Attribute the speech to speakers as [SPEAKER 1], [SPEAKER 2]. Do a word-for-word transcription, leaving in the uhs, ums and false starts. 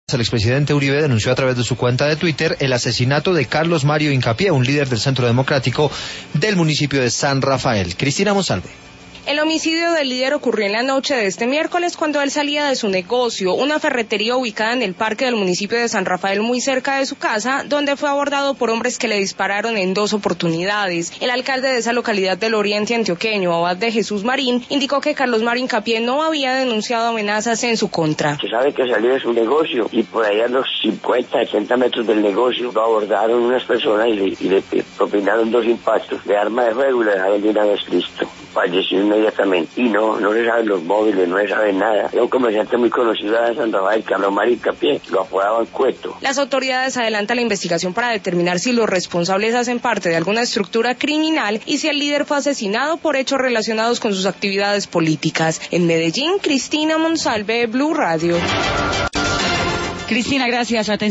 [SPEAKER 1] El expresidente Uribe denunció a través de su cuenta de Twitter el asesinato de Carlos Mario Hincapié, un líder del Centro Democrático del municipio de San Rafael. Cristina Monsalve.
[SPEAKER 2] El homicidio del líder ocurrió en la noche de este miércoles cuando él salía de su negocio, una ferretería ubicada en el parque del municipio de San Rafael muy cerca de su casa, donde fue abordado por hombres que le dispararon en dos oportunidades. El alcalde de esa localidad del oriente antioqueño, Abad de Jesús Marín, indicó que Carlos Mario Hincapié no había denunciado amenazas en su contra.
[SPEAKER 3] Se sabe que salió de su negocio y por ahí a los cincuenta, sesenta metros del negocio lo abordaron unas personas y le, y le propinaron dos impactos de arma de fuego y le dejaron de una vez listo. Falleció inmediatamente y no, no se saben los móviles, no se sabe nada. Era un comerciante muy conocido de San Rafael, Carlos Mario Hincapié, lo apodaban Cueto.
[SPEAKER 2] Las autoridades adelantan la investigación para determinar si los responsables hacen parte de alguna estructura criminal y si el líder fue asesinado por hechos relacionados con sus actividades políticas. En Medellín, Cristina Monsalve, Blue Radio.
[SPEAKER 4] Cristina, gracias. Atención.